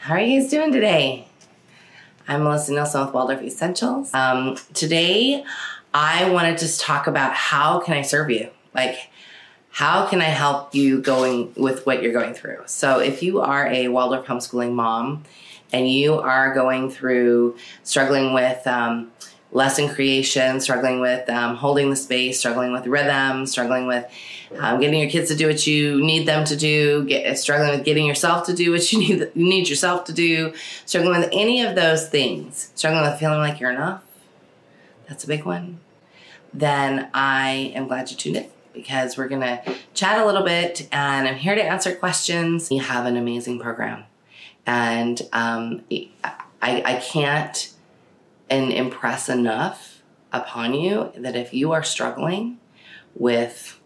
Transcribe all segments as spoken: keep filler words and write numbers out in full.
How are you guys doing today? I'm Melissa Nilsson with Waldorf Essentials. Um, today, I wanted to talk about how can I serve you? Like, how can I help you going with what you're going through? So if you are a Waldorf homeschooling mom and you are going through struggling with um, lesson creation, struggling with um, holding the space, struggling with rhythm, struggling with um, getting your kids to do what you need them to do, get, struggling with getting yourself to do what you need, you need yourself to do, struggling with any of those things, struggling with feeling like you're enough, that's a big one, then I am glad you tuned in because we're going to chat a little bit and I'm here to answer questions. We have an amazing program and um, I, I can't and impress enough upon you that if you are struggling with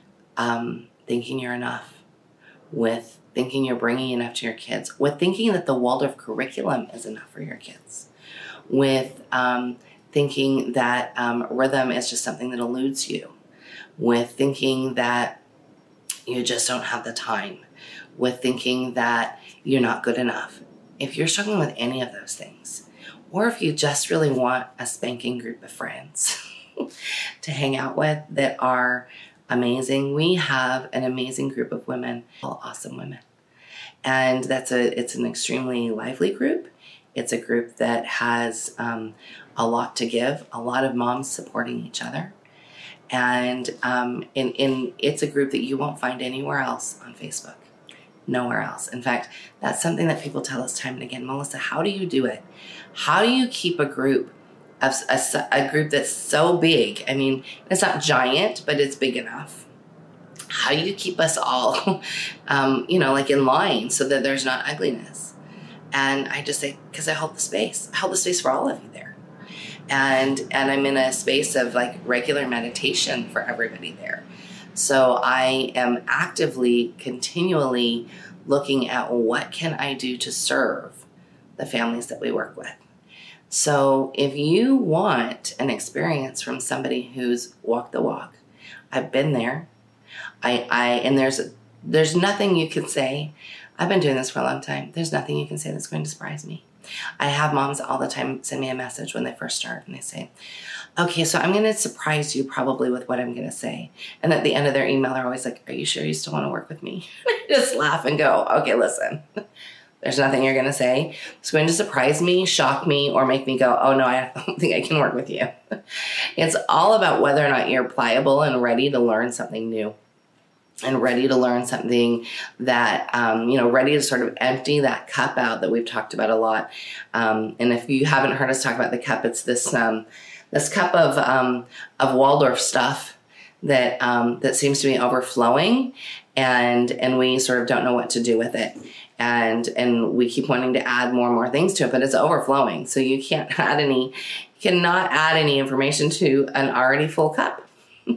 um, thinking you're enough, with thinking you're bringing enough to your kids, with thinking that the Waldorf curriculum is enough for your kids, with um, thinking that um, rhythm is just something that eludes you, with thinking that you just don't have the time, with thinking that you're not good enough. If you're struggling with any of those things, or if you just really want a spanking group of friends to hang out with that are amazing, we have an amazing group of women, all awesome women. And that's a it's an extremely lively group. It's a group that has um, a lot to give, a lot of moms supporting each other. And um, in, in, it's a group that you won't find anywhere else on Facebook. Nowhere else. In fact, that's something that people tell us time and again. Melissa, how do you do it? How do you keep a group, a, a, a group that's so big? I mean, it's not giant, but it's big enough. How do you keep us all, um, you know, like in line so that there's not ugliness? And I just say, because I hold the space. I hold the space for all of you there. And, and I'm in a space of like regular meditation for everybody there. So I am actively, continually looking at what can I do to serve the families that we work with. So if you want an experience from somebody who's walked the walk, I've been there. I, I and there's there's nothing you can say. I've been doing this for a long time. There's nothing you can say that's going to surprise me. I have moms all the time send me a message when they first start and they say, okay, so I'm going to surprise you probably with what I'm going to say. And at the end of their email, they're always like, are you sure you still want to work with me? I just laugh and go, okay, listen, there's nothing you're going to say. It's going to surprise me, shock me, or make me go, oh no, I don't think I can work with you. It's all about whether or not you're pliable and ready to learn something new. And ready to learn something that, um, you know, ready to sort of empty that cup out that we've talked about a lot. Um, and if you haven't heard us talk about the cup, it's this um, this cup of um, of Waldorf stuff that um, that seems to be overflowing, and and we sort of don't know what to do with it. And and we keep wanting to add more and more things to it, but it's overflowing. So you can't add any, you cannot add any information to an already full cup.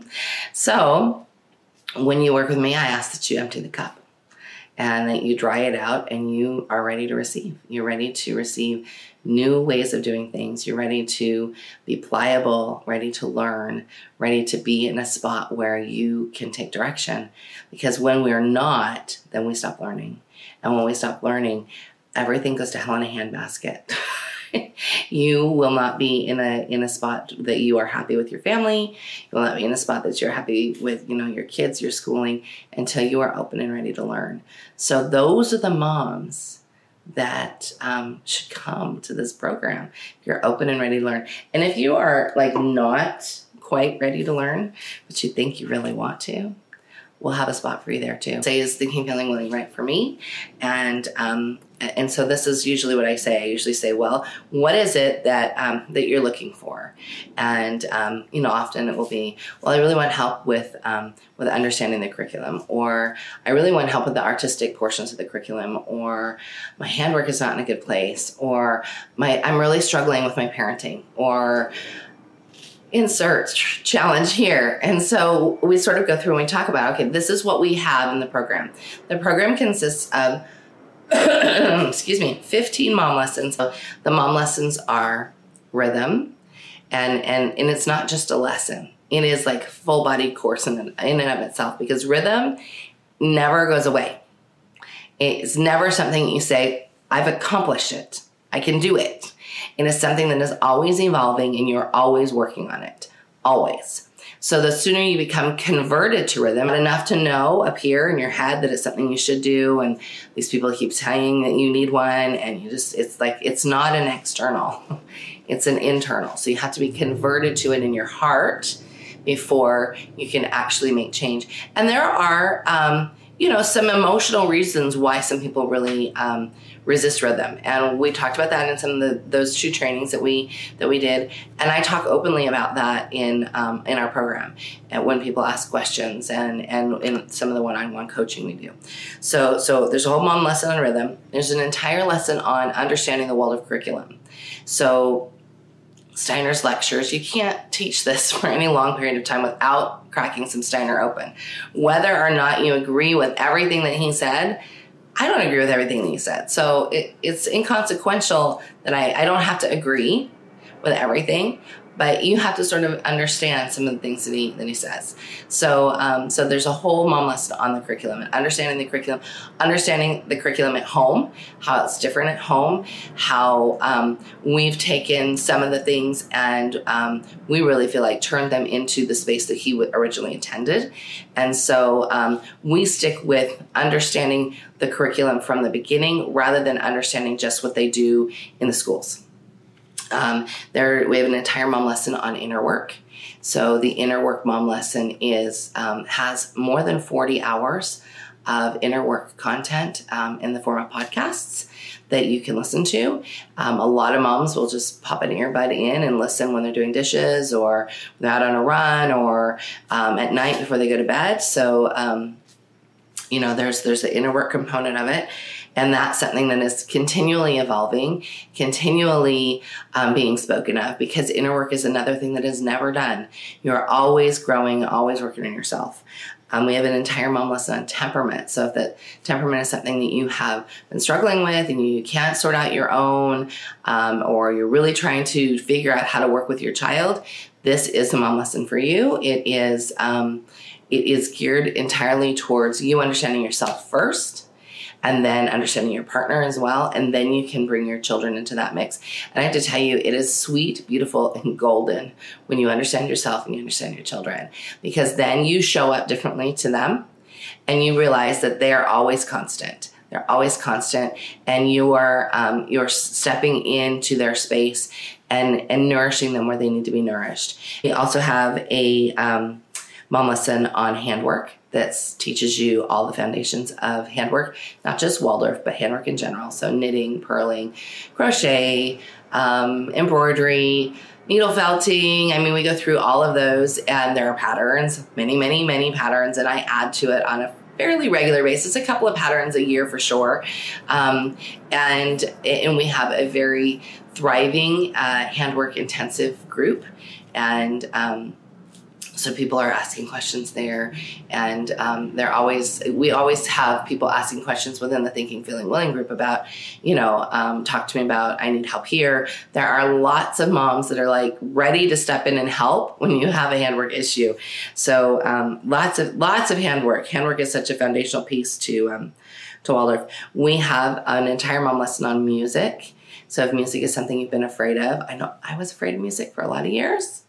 So when you work with me, I ask that you empty the cup and that you dry it out and you are ready to receive. You're ready to receive new ways of doing things. You're ready to be pliable, ready to learn, ready to be in a spot where you can take direction. Because when we're not, then we stop learning. And when we stop learning, everything goes to hell in a handbasket. You will not be in a in a spot that you are happy with your family. You will not be in a spot that you're happy with, you know, your kids, your schooling, until you are open and ready to learn. So those are the moms that um, should come to this program. If you're open and ready to learn. And if you are like not quite ready to learn, but you think you really want to, we'll have a spot for you there too. Say is thinking, feeling, willing, right for me. And um, and so this is usually what I say. I usually say, well, what is it that um, that you're looking for? And um, you know, often it will be, well, I really want help with um, with understanding the curriculum, or I really want help with the artistic portions of the curriculum, or my handwork is not in a good place, or my I'm really struggling with my parenting, or insert challenge here. And so we sort of go through and we talk about, okay, this is what we have in the program. The program consists of, excuse me, fifteen mom lessons. So the mom lessons are rhythm, and, and, and it's not just a lesson. It is like full body course in, in and of itself, because rhythm never goes away. It's never something you say, I've accomplished it. I can do it. And it's something that is always evolving, and you're always working on it. Always. So the sooner you become converted to rhythm, enough to know up here in your head that it's something you should do, and these people keep saying that you need one, and you just, it's like, it's not an external, it's an internal. So you have to be converted to it in your heart before you can actually make change. And there are, um, you know, some emotional reasons why some people really um, resist rhythm. And we talked about that in some of the, those two trainings that we that we did. And I talk openly about that in um, in our program, and when people ask questions, and and in some of the one-on-one coaching we do. So so there's a whole mom lesson on rhythm. There's an entire lesson on understanding the Waldorf curriculum. So Steiner's lectures, you can't teach this for any long period of time without cracking some Steiner open. Whether or not you agree with everything that he said, I don't agree with everything that he said. So it, it's inconsequential that I, I don't have to agree with everything, but you have to sort of understand some of the things that he that he says. So um, so there's a whole mom lesson on the curriculum, and understanding the curriculum, understanding the curriculum at home, how it's different at home, how um, we've taken some of the things and um, we really feel like turned them into the space that he originally intended. And so um, we stick with understanding the curriculum from the beginning rather than understanding just what they do in the schools. Um, there, we have an entire mom lesson on inner work. So the inner work mom lesson is um, has more than forty hours of inner work content um, in the form of podcasts that you can listen to. Um, a lot of moms will just pop an earbud in and listen when they're doing dishes, or when they're out on a run, or um, at night before they go to bed. So um, you know, there's there's the inner work component of it. And that's something that is continually evolving, continually um, being spoken of, because inner work is another thing that is never done. You're always growing, always working on yourself. Um, we have an entire mom lesson on temperament. So if that temperament is something that you have been struggling with and you can't sort out your own, um, or you're really trying to figure out how to work with your child, this is a mom lesson for you. It is, um, it is geared entirely towards you understanding yourself first, and then understanding your partner as well, and then you can bring your children into that mix. And I have to tell you, it is sweet, beautiful, and golden when you understand yourself and you understand your children, because then you show up differently to them, and you realize that they are always constant. They're always constant, and you are um, you're stepping into their space and and nourishing them where they need to be nourished. We also have a um, mom lesson on handwork that teaches you all the foundations of handwork, not just Waldorf, but handwork in general. So knitting, purling, crochet, um, embroidery, needle felting. I mean, we go through all of those, and there are patterns, many, many, many patterns, and I add to it on a fairly regular basis, a couple of patterns a year for sure. Um, and, and we have a very thriving uh, handwork intensive group. And um, So people are asking questions there, and um, they're always, we always have people asking questions within the Thinking, Feeling, Willing group about, you know, um, talk to me about, I need help here. There are lots of moms that are like ready to step in and help when you have a handwork issue. So um, lots of, lots of handwork. Handwork is such a foundational piece to, um, to Waldorf. We have an entire mom lesson on music. So if music is something you've been afraid of, I know I was afraid of music for a lot of years.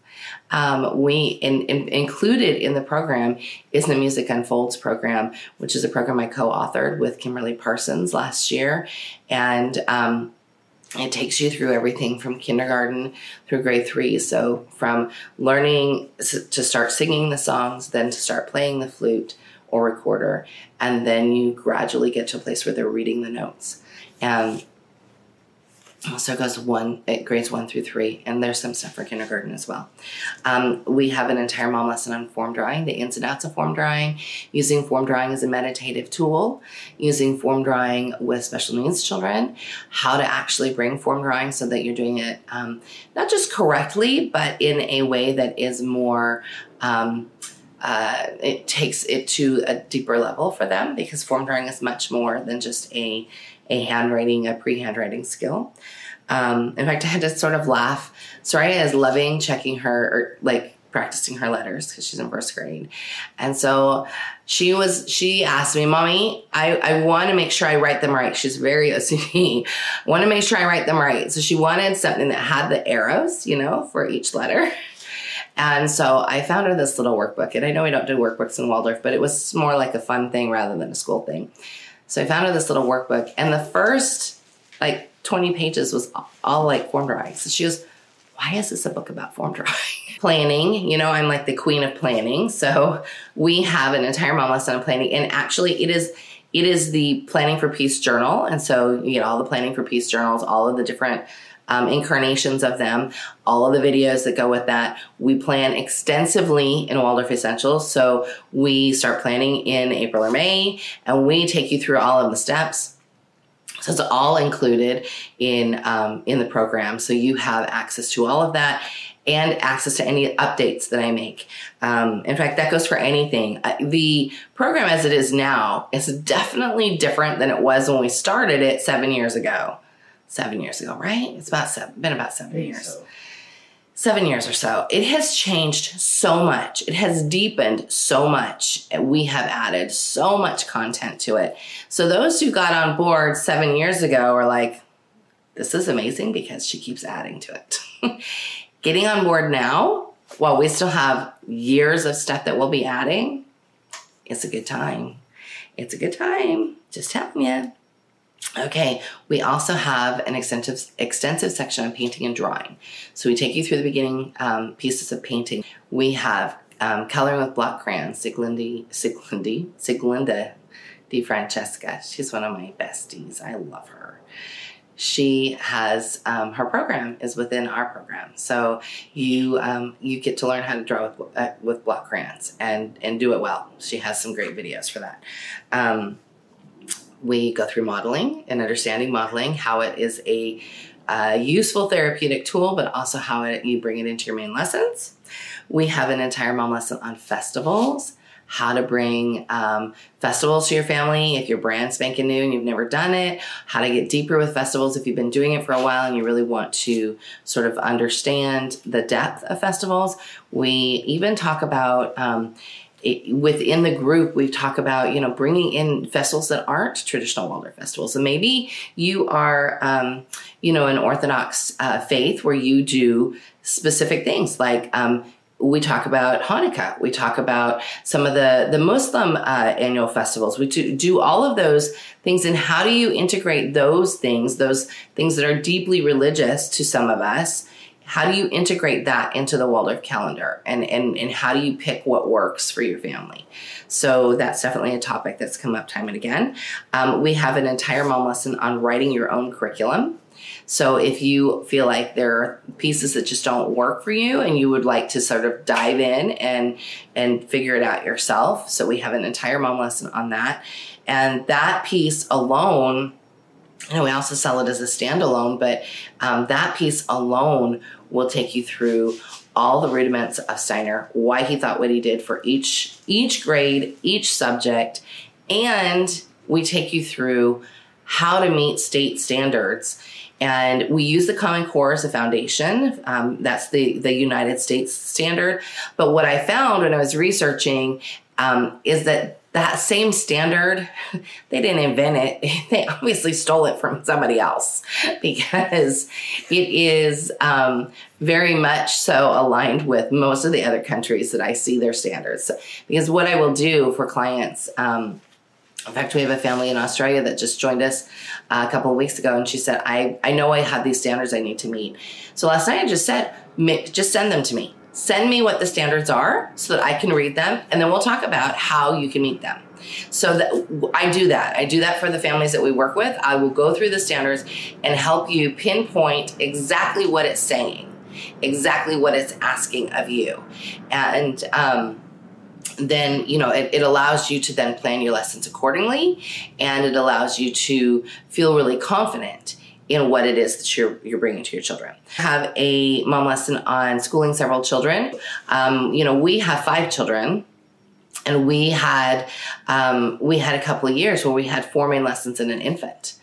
Um, we in, in, included in the program is the Music Unfolds program, which is a program I co-authored with Kimberly Parsons last year. And um, it takes you through everything from kindergarten through grade three. So from learning to start singing the songs, then to start playing the flute or recorder, and then you gradually get to a place where they're reading the notes. And so it goes one, it grades one through three, and there's some stuff for kindergarten as well. Um, we have an entire mom lesson on form drawing, the ins and outs of form drawing, using form drawing as a meditative tool, using form drawing with special needs children, how to actually bring form drawing so that you're doing it um, not just correctly, but in a way that is more, um, uh, it takes it to a deeper level for them, because form drawing is much more than just a a handwriting, a pre-handwriting skill. Um, in fact, I had to sort of laugh. Soraya is loving checking her, or like practicing her letters because she's in first grade. And so she was, she asked me, Mommy, I, I want to make sure I write them right. She's very O C D. I want to make sure I write them right. So she wanted something that had the arrows, you know, for each letter. And so I found her this little workbook. And I know we don't do workbooks in Waldorf, but it was more like a fun thing rather than a school thing. So I found her this little workbook. And the first like twenty pages was all, all like form drawing. So she goes, why is this a book about form drawing? Planning, you know, I'm like the queen of planning. So we have an entire mom lesson on planning. And actually it is it is the Planning for Peace journal. And so you get all the Planning for Peace journals, all of the different um, incarnations of them, all of the videos that go with that. We plan extensively in Waldorf Essentials. So we start planning in April or May, and we take you through all of the steps. So it's all included in um, in the program. So you have access to all of that and access to any updates that I make. Um, in fact, that goes for anything. Uh, the program as it is now is definitely different than it was when we started it seven years ago. Seven years ago, right? It's about seven, been about seven years. So. Seven years or so. It has changed so much. It has deepened so much. We have added so much content to it. So those who got on board seven years ago are like, this is amazing because she keeps adding to it. Getting on board now, while we still have years of stuff that we'll be adding, it's a good time. It's a good time. Just telling you. Okay, we also have an extensive extensive section on painting and drawing. So we take you through the beginning um, pieces of painting. We have um, coloring with block crayons, Siglindi, Siglindi, Siglinda Di Francesca. She's one of my besties. I love her. She has, um, her program is within our program. So you um, you get to learn how to draw with, uh, with block crayons and, and do it well. She has some great videos for that. Um, We go through modeling and understanding modeling, how it is a uh, useful therapeutic tool, but also how it, you bring it into your main lessons. We have an entire mom lesson on festivals, how to bring um, festivals to your family if you're brand spanking new and you've never done it, how to get deeper with festivals if you've been doing it for a while and you really want to sort of understand the depth of festivals. We even talk about um, It, within the group, we talk about, you know, bringing in festivals that aren't traditional Waldorf festivals. So maybe you are, um, you know, an Orthodox uh, faith where you do specific things like um, we talk about Hanukkah. We talk about some of the, the Muslim uh, annual festivals. We do, do all of those things. And how do you integrate those things, those things that are deeply religious to some of us? How do you integrate that into the Waldorf calendar? And, and, and how do you pick what works for your family? So that's definitely a topic that's come up time and again. Um, we have an entire mom lesson on writing your own curriculum. So if you feel like there are pieces that just don't work for you and you would like to sort of dive in and, and figure it out yourself. So we have an entire mom lesson on that. And that piece alone, you know, we also sell it as a standalone, but um, that piece alone will take you through all the rudiments of Steiner, why he thought what he did for each each grade, each subject, and we take you through how to meet state standards. And we use the Common Core as a foundation. Um, that's the, the United States standard. But what I found when I was researching um, is that that same standard, they didn't invent it. They obviously stole it from somebody else because it is um, very much so aligned with most of the other countries that I see their standards. So, because what I will do for clients, um, in fact, we have a family in Australia that just joined us uh, a couple of weeks ago, and she said, I, I know I have these standards I need to meet. So last night I just said, just send them to me. Send me what the standards are so that I can read them, and then we'll talk about how you can meet them. So that I do that. I do that for the families that we work with. I will go through the standards and help you pinpoint exactly what it's saying, exactly what it's asking of you. And um, then, you know, it, it allows you to then plan your lessons accordingly, and it allows you to feel really confident in what it is that you're, you're bringing to your children. I have a mom lesson on schooling several children. Um, you know, we have five children, and we had, um, we had a couple of years where we had four main lessons in an infant.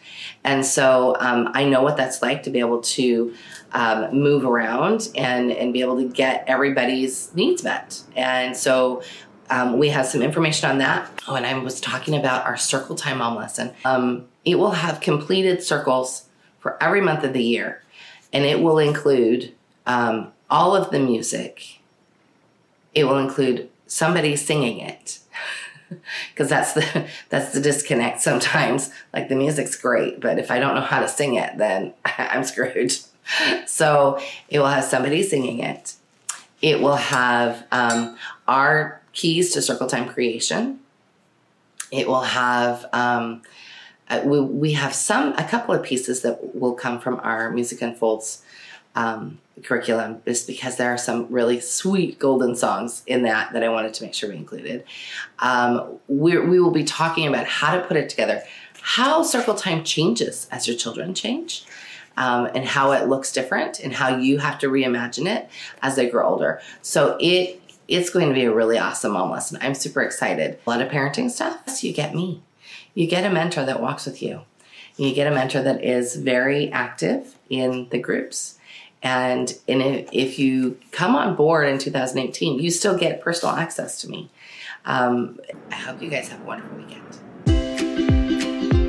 And so um, I know what that's like to be able to um, move around and, and be able to get everybody's needs met. And so um, we have some information on that. Oh, and I was talking about our Circle Time Mom lesson. Um, it will have completed circles for every month of the year. And it will include um, all of the music. It will include somebody singing it. Because that's the that's the disconnect sometimes. Like, the music's great, but if I don't know how to sing it, then I'm screwed. So it will have somebody singing it. It will have um, our keys to Circle Time creation. It will have um, we we have some a couple of pieces that will come from our Music Unfolds Um, curriculum, just because there are some really sweet golden songs in that that I wanted to make sure we included. Um, we're, we will be talking about how to put it together, how Circle Time changes as your children change, um, and how it looks different, and how you have to reimagine it as they grow older. So it it's going to be a really awesome mom lesson. I'm super excited. A lot of parenting stuff. So you get me. You get a mentor that walks with you. You get a mentor that is very active in the groups. And, and if, if you come on board in two thousand eighteen, you still get personal access to me. Um, I hope you guys have a wonderful weekend.